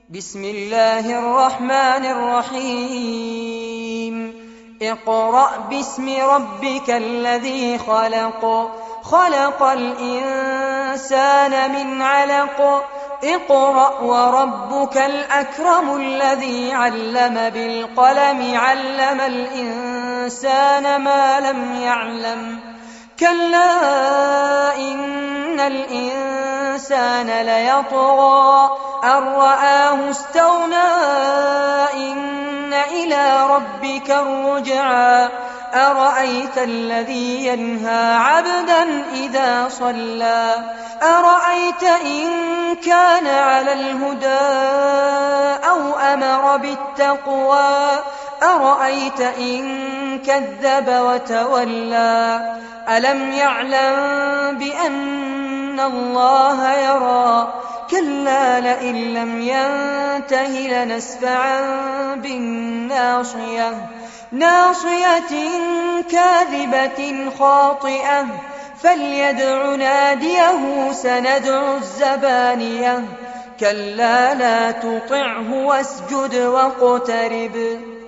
بسم الله الرحمن الرحيم اقرأ باسم ربك الذي خلق خلق الإنسان من علق اقرأ وربك الأكرم الذي علم بالقلم علم الإنسان ما لم يعلم كلا إن الإنسان ليطغى أن رآه استغنى إن إلى ربك الرجعى أرأيت الذي ينهى عبدا إذا صلى أرأيت إن كان على الهدى أو أمر بالتقوى أرأيت إن كذب وتولى ألم يعلم بأن الله يرى كلا لئن لم ينته لنسفعا بالناصية ناصية كاذبة خاطئة فليدع ناديه سندع الزبانية كلا لا تطعه واسجد واقترب